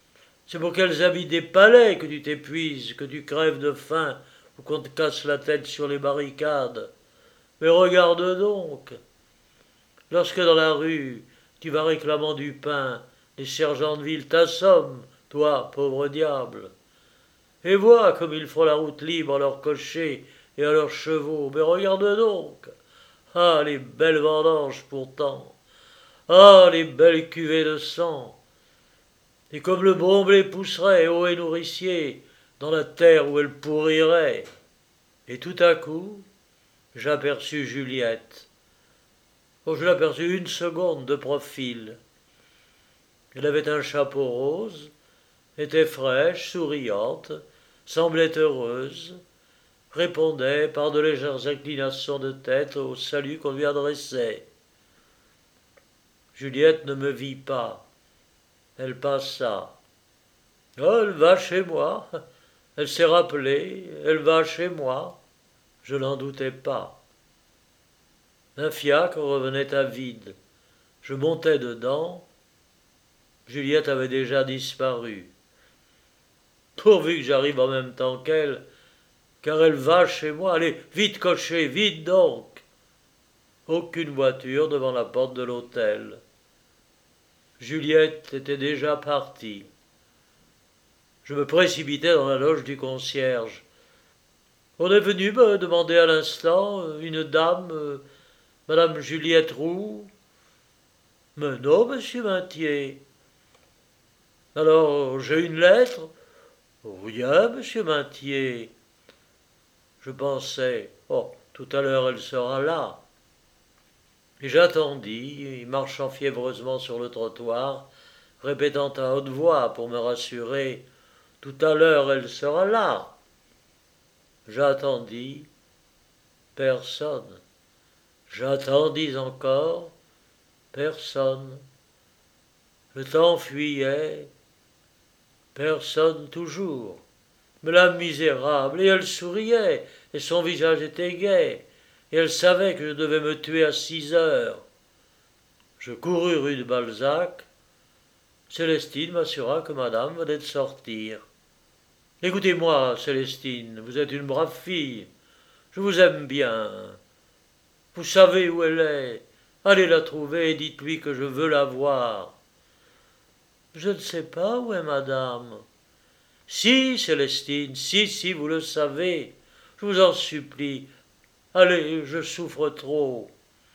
C'est pour qu'elles habitent des palais que tu t'épuises, que tu crèves de faim ou qu'on te casse la tête sur les barricades. Mais regarde donc, lorsque dans la rue tu vas réclamant du pain, les sergents de ville t'assomment, toi, pauvre diable. Et vois comme ils font la route libre à leurs cochers et à leurs chevaux. Mais regarde donc. Ah, les belles vendanges pourtant. Ah, les belles cuvées de sang. Et comme le bon blé pousserait haut et nourricier dans la terre où elle pourrirait. Et tout à coup, j'aperçus Juliette. Oh, je l'aperçus une seconde de profil. Elle avait un chapeau rose, était fraîche, souriante, semblait heureuse, répondait par de légères inclinations de tête au salut qu'on lui adressait. Juliette ne me vit pas. Elle passa. Oh, elle va chez moi. Elle s'est rappelée. Elle va chez moi. Je n'en doutais pas. Un fiacre revenait à vide. Je montais dedans. Juliette avait déjà disparu. Pourvu que j'arrive en même temps qu'elle, car elle va chez moi. Allez, vite cocher, vite donc. Aucune voiture devant la porte de l'hôtel. Juliette était déjà partie. Je me précipitai dans la loge du concierge. On est venu me demander à l'instant une dame, euh, Madame Juliette Roux. Mais non, monsieur Maintier. Alors, j'ai une lettre. Rien, monsieur Maintier. Je pensais, oh, tout à l'heure elle sera là. Et j'attendis, marchant fiévreusement sur le trottoir, répétant à haute voix pour me rassurer, tout à l'heure elle sera là. J'attendis, personne. J'attendis encore, personne. Le temps fuyait, personne toujours. Mais la misérable, et elle souriait, et son visage était gai, et elle savait que je devais me tuer à six heures. Je courus rue de Balzac. Célestine m'assura que madame venait de sortir. Écoutez-moi, Célestine, vous êtes une brave fille. Je vous aime bien. Vous savez où elle est. Allez la trouver et dites-lui que je veux la voir. Je ne sais pas où est madame. Si, Célestine, si, si, vous le savez. Je vous en supplie. Allez, je souffre trop.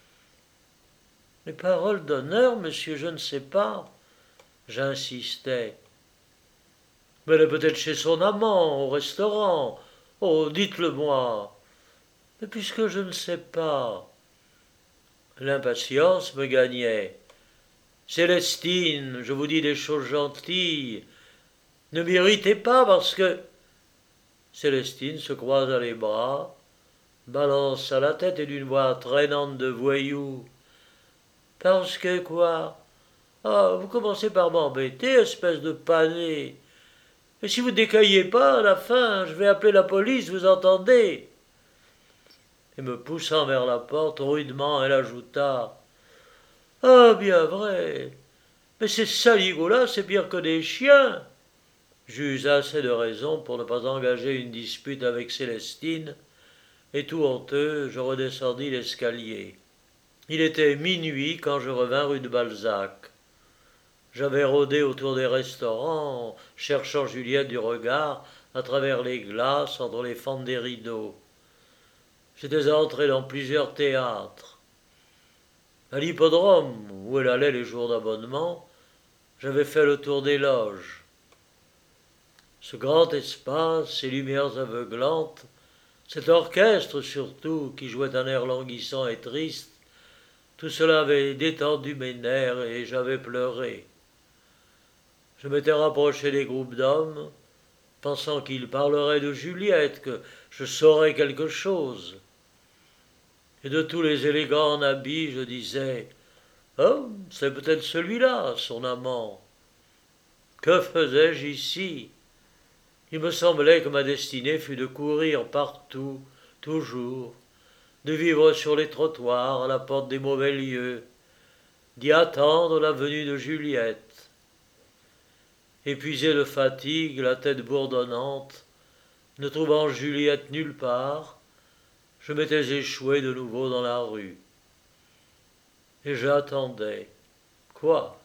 Les paroles d'honneur, monsieur, je ne sais pas. J'insistais. Mais elle est peut-être chez son amant, au restaurant. Oh, dites-le-moi. Mais puisque je ne sais pas. L'impatience me gagnait. Célestine, je vous dis des choses gentilles. Ne m'irritez pas parce que... Célestine se croisa les bras, balança la tête et d'une voix traînante de voyou. Parce que quoi? Ah, vous commencez par m'embêter, espèce de pané. Et si vous ne décaillez pas, à la fin, je vais appeler la police, vous entendez? Et me poussant vers la porte, rudement, elle ajouta. Ah, bien vrai. Mais ces saligots-là, c'est pire que des chiens. J'eus assez de raison pour ne pas engager une dispute avec Célestine, et tout honteux, je redescendis l'escalier. Il était minuit quand je revins rue de Balzac. J'avais rôdé autour des restaurants, cherchant Juliette du regard à travers les glaces entre les fentes des rideaux. J'étais entré dans plusieurs théâtres. À l'hippodrome, où elle allait les jours d'abonnement, j'avais fait le tour des loges. Ce grand espace, ces lumières aveuglantes, cet orchestre surtout qui jouait un air languissant et triste, tout cela avait détendu mes nerfs et j'avais pleuré. Je m'étais rapproché des groupes d'hommes, pensant qu'ils parleraient de Juliette, que je saurais quelque chose. Et de tous les élégants en habit, je disais « Oh, c'est peut-être celui-là, son amant. » Que faisais-je ici? Il me semblait que ma destinée fut de courir partout, toujours, de vivre sur les trottoirs, à la porte des mauvais lieux, d'y attendre la venue de Juliette. épuisé de fatigue, la tête bourdonnante, ne trouvant Juliette nulle part, je m'étais échoué de nouveau dans la rue. Et j'attendais. Quoi?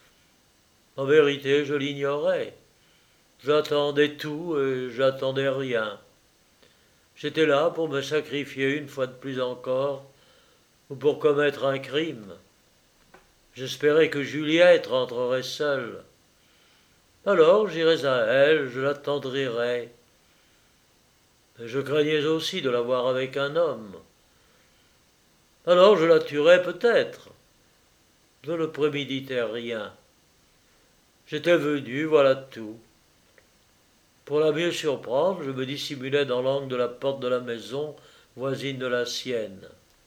En vérité, je l'ignorais. J'attendais tout et j'attendais rien. J'étais là pour me sacrifier une fois de plus encore, ou pour commettre un crime. J'espérais que Juliette rentrerait seule. Alors j'irais à elle, je l'attendrirais. Je craignais aussi de la voir avec un homme. Alors je la tuerais peut-être. Je ne préméditais rien. J'étais venu, voilà tout. Pour la mieux surprendre, je me dissimulais dans l'angle de la porte de la maison voisine de la sienne.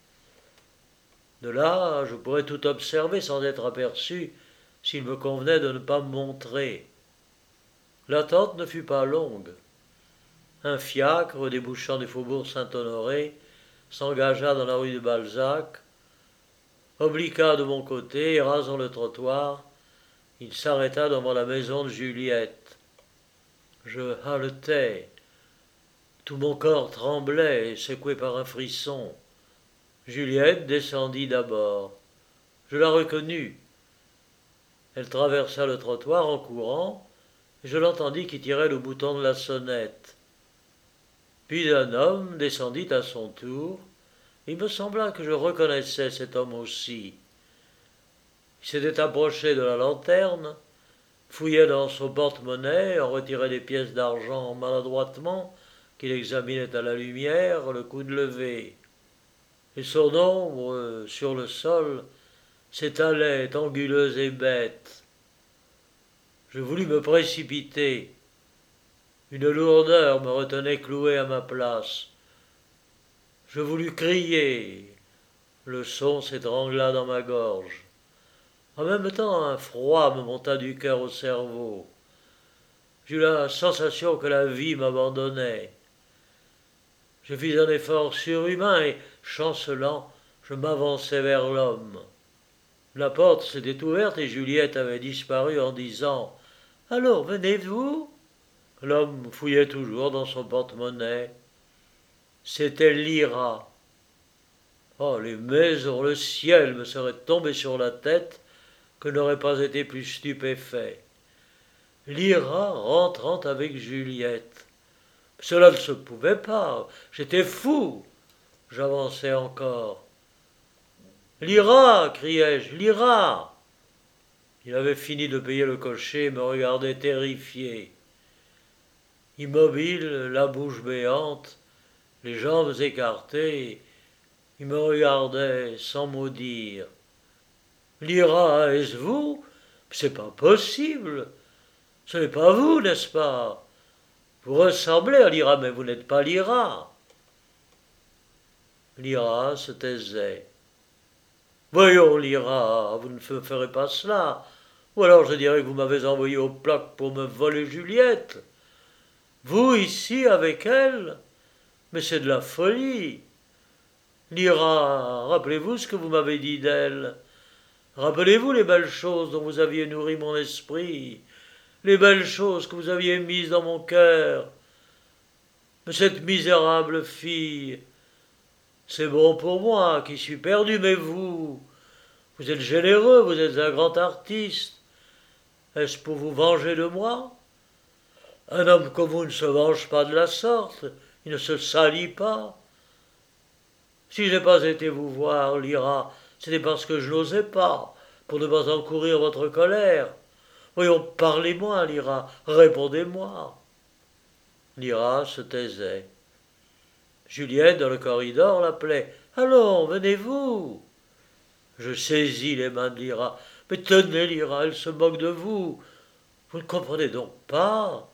De là, je pourrais tout observer sans être aperçu s'il me convenait de ne pas me montrer. L'attente ne fut pas longue. Un fiacre débouchant du faubourg Saint-Honoré s'engagea dans la rue de Balzac, obliqua de mon côté et rasant le trottoir, il s'arrêta devant la maison de Juliette. Je haletais. Tout mon corps tremblait, secoué par un frisson. Juliette descendit d'abord. Je la reconnus. Elle traversa le trottoir en courant, et je l'entendis qui tirait le bouton de la sonnette. Puis un homme descendit à son tour. Il me sembla que je reconnaissais cet homme aussi. Il s'était approché de la lanterne, fouillait dans son porte-monnaie, en retirait des pièces d'argent maladroitement, qu'il examinait à la lumière, le coude levé. Et son ombre, sur le sol, s'étalait, anguleuse et bête. Je voulus me précipiter. Une lourdeur me retenait cloué à ma place. Je voulus crier. Le son s'étrangla dans ma gorge. En même temps, un froid me monta du cœur au cerveau. J'eus la sensation que la vie m'abandonnait. Je fis un effort surhumain et, chancelant, je m'avançai vers l'homme. La porte s'était ouverte et Juliette avait disparu en disant « Alors, venez-vous » L'homme fouillait toujours dans son porte-monnaie. C'était Lyra. Oh, les maisons, le ciel me serait tombé sur la tête que n'aurais pas été plus stupéfait. Lyra rentrant avec Juliette. Cela ne se pouvait pas. J'étais fou. J'avançai encore. Lyra, criai-je, Lyra. Il avait fini de payer le cocher et me regardait terrifié. Immobile, la bouche béante, les jambes écartées, il me regardait sans mot dire. Lyra, est-ce vous? C'est pas possible. Ce n'est pas vous, n'est-ce pas? Vous ressemblez à Lyra, mais vous n'êtes pas Lyra. Lyra se taisait. Voyons, Lyra, vous ne me ferez pas cela. Ou alors je dirais que vous m'avez envoyé au plaque pour me voler Juliette. Vous ici avec elle? Mais c'est de la folie. Lyra, rappelez-vous ce que vous m'avez dit d'elle. Rappelez-vous les belles choses dont vous aviez nourri mon esprit, les belles choses que vous aviez mises dans mon cœur. Mais cette misérable fille, c'est bon pour moi qui suis perdu, mais vous, vous êtes généreux, vous êtes un grand artiste. Est-ce pour vous venger de moi? Un homme comme vous ne se venge pas de la sorte, il ne se salit pas. Si je n'ai pas été vous voir, Lyra, c'était parce que je n'osais pas, pour ne pas encourir votre colère. Voyons, parlez-moi, Lyra, répondez-moi. Lyra se taisait. Juliette, dans le corridor, l'appelait. Allons, venez-vous. Je saisis les mains de Lyra. Mais tenez, Lyra, elle se moque de vous. Vous ne comprenez donc pas.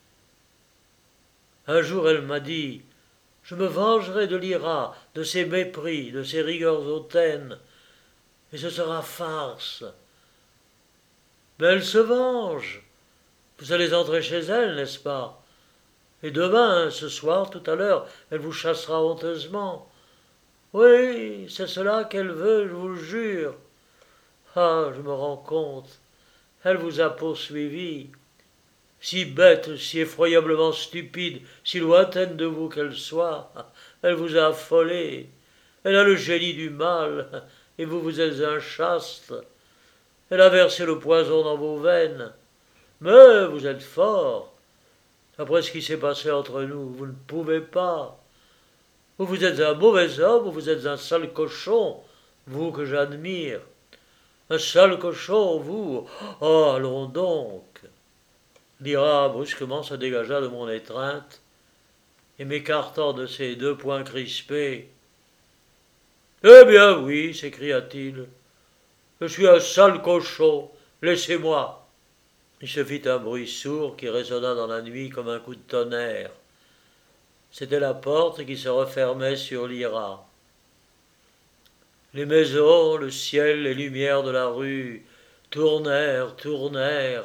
Un jour, elle m'a dit, je me vengerai de Lyra, de ses mépris, de ses rigueurs hautaines, et ce sera farce. Mais elle se venge. Vous allez entrer chez elle, n'est-ce pas? Et demain, ce soir, tout à l'heure, elle vous chassera honteusement. Oui, c'est cela qu'elle veut, je vous le jure. Ah, je me rends compte. Elle vous a poursuivi. si bête, si effroyablement stupide, si lointaine de vous qu'elle soit, elle vous a affolé. Elle a le génie du mal, et vous, vous êtes un chaste. Elle a versé le poison dans vos veines. Mais vous êtes fort. Après ce qui s'est passé entre nous, vous ne pouvez pas. Ou vous êtes un mauvais homme, ou vous êtes un sale cochon, vous que j'admire. Un sale cochon, vous. Oh, allons donc. Lyra brusquement se dégagea de mon étreinte, et m'écartant de ses deux poings crispés. Eh bien oui, s'écria-t-il, je suis un sale cochon, laissez-moi. Il se fit un bruit sourd qui résonna dans la nuit comme un coup de tonnerre. C'était la porte qui se refermait sur Lyra. Les maisons, le ciel, les lumières de la rue tournèrent, tournèrent,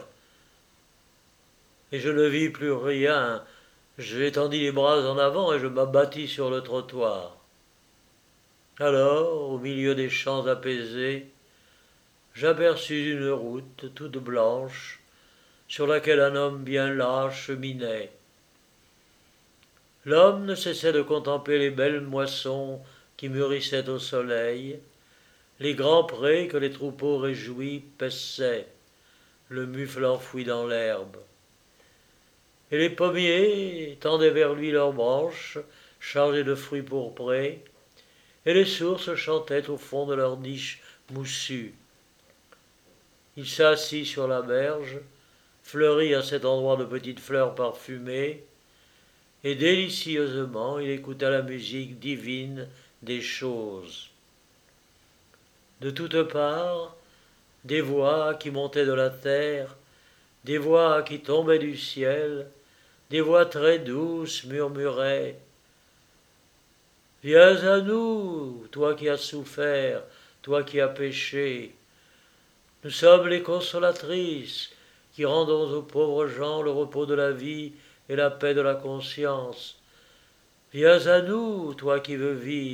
et je ne vis plus rien. J'étendis les bras en avant et je m'abattis sur le trottoir. Alors, au milieu des champs apaisés, j'aperçus une route toute blanche sur laquelle un homme bien las cheminait. L'homme ne cessait de contempler les belles moissons qui mûrissaient au soleil, les grands prés que les troupeaux réjouis paissaient, le mufle enfoui dans l'herbe. Et les pommiers tendaient vers lui leurs branches chargées de fruits pourprés, et les sources chantaient au fond de leurs niches moussues. Il s'assit sur la berge, fleuri à cet endroit de petites fleurs parfumées, et délicieusement il écouta la musique divine des choses. De toutes parts, des voix qui montaient de la terre, des voix qui tombaient du ciel, des voix très douces murmuraient « Viens à nous, toi qui as souffert, toi qui as péché. Nous sommes les consolatrices qui rendons aux pauvres gens le repos de la vie et la paix de la conscience. Viens à nous, toi qui veux vivre. »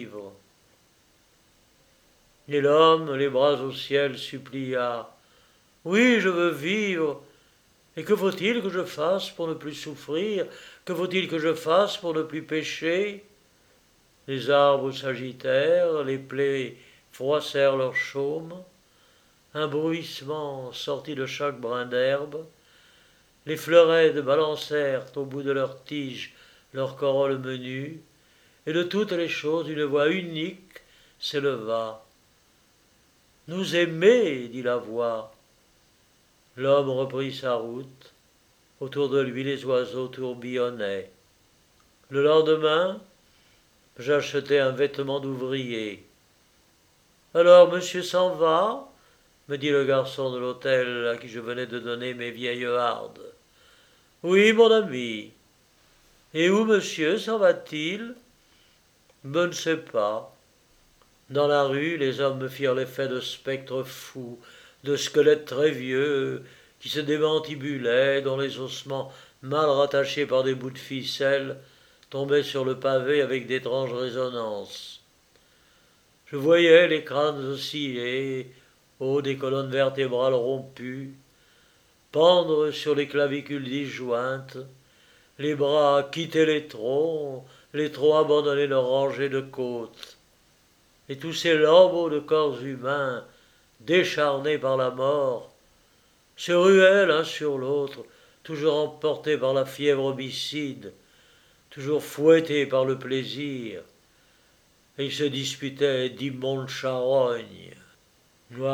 Et l'homme, les bras au ciel, supplia « Oui, je veux vivre. Et que faut-il que je fasse pour ne plus souffrir? Que faut-il que je fasse pour ne plus pécher ?» Les arbres s'agitèrent, les plaies froissèrent leurs chaumes, un bruissement sortit de chaque brin d'herbe, les fleurets balancèrent au bout de leurs tiges leurs corolles menues, et de toutes les choses une voix unique s'éleva. « Nous aimer, dit la voix. » L'homme reprit sa route. Autour de lui, les oiseaux tourbillonnaient. Le lendemain, j'achetai un vêtement d'ouvrier. « Alors, monsieur s'en va ?» me dit le garçon de l'hôtel à qui je venais de donner mes vieilles hardes. « Oui, mon ami. Et où monsieur s'en va-t-il ?»« Je ne sais pas. » Dans la rue, les hommes me firent l'effet de spectres fous, de squelettes très vieux, qui se démantibulaient, dont les ossements, mal rattachés par des bouts de ficelle, tombaient sur le pavé avec d'étranges résonances. Je voyais les crânes osciller, haut des colonnes vertébrales rompues, pendre sur les clavicules disjointes, les bras quitter les troncs, les troncs abandonner leur rangée de côtes. Et tous ces lambeaux de corps humains, décharnés par la mort, se ruaient l'un sur l'autre, toujours emportés par la fièvre homicide, toujours fouettés par le plaisir, et ils se disputaient d'immondes charognes.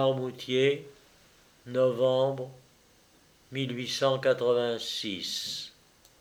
Noirmoutier, novembre mille huit cent quatre-vingt-six.